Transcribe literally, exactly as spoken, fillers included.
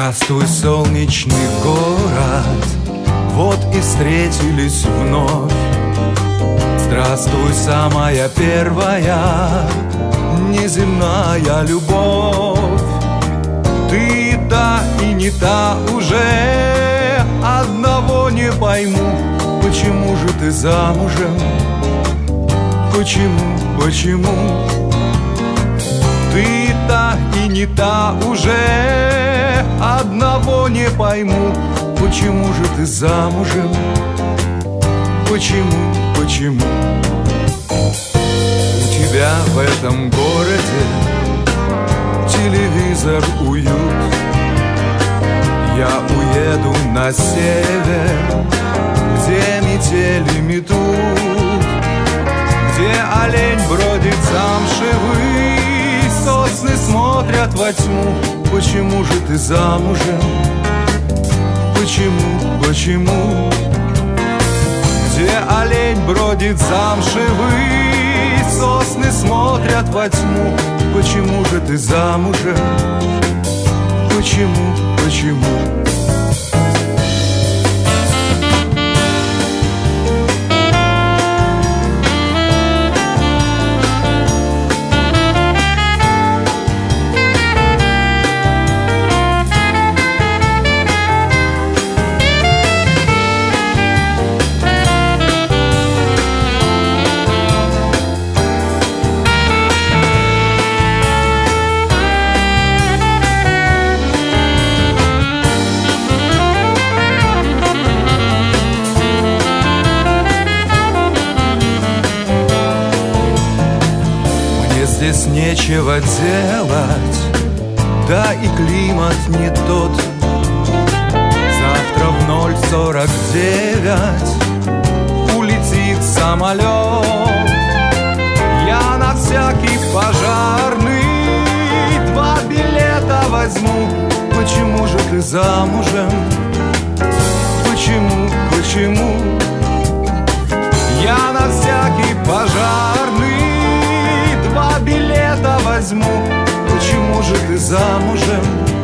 Здравствуй, солнечный город, вот и встретились вновь. Здравствуй, самая первая неземная любовь. Ты та и не та уже, одного не пойму, почему же ты замужем? Почему, почему? Ты та и не та уже, одного не пойму, почему же ты замужем? Почему, почему? У тебя в этом городе телевизор, уют. Я уеду на север, где метели метут, где олень бродит замшевый, сосны смотрят во тьму. Почему же ты замужем? Почему, почему? Где олень бродит замшевый, сосны смотрят во тьму. Почему же ты замужем? Почему, почему? Здесь нечего делать, да и климат не тот. Завтра в ноль сорок девять улетит самолет. Я на всякий пожарный два билета возьму. Почему же ты замужем? Почему, почему? Я на всякий пожарный два билета возьму. Почему же ты замужем?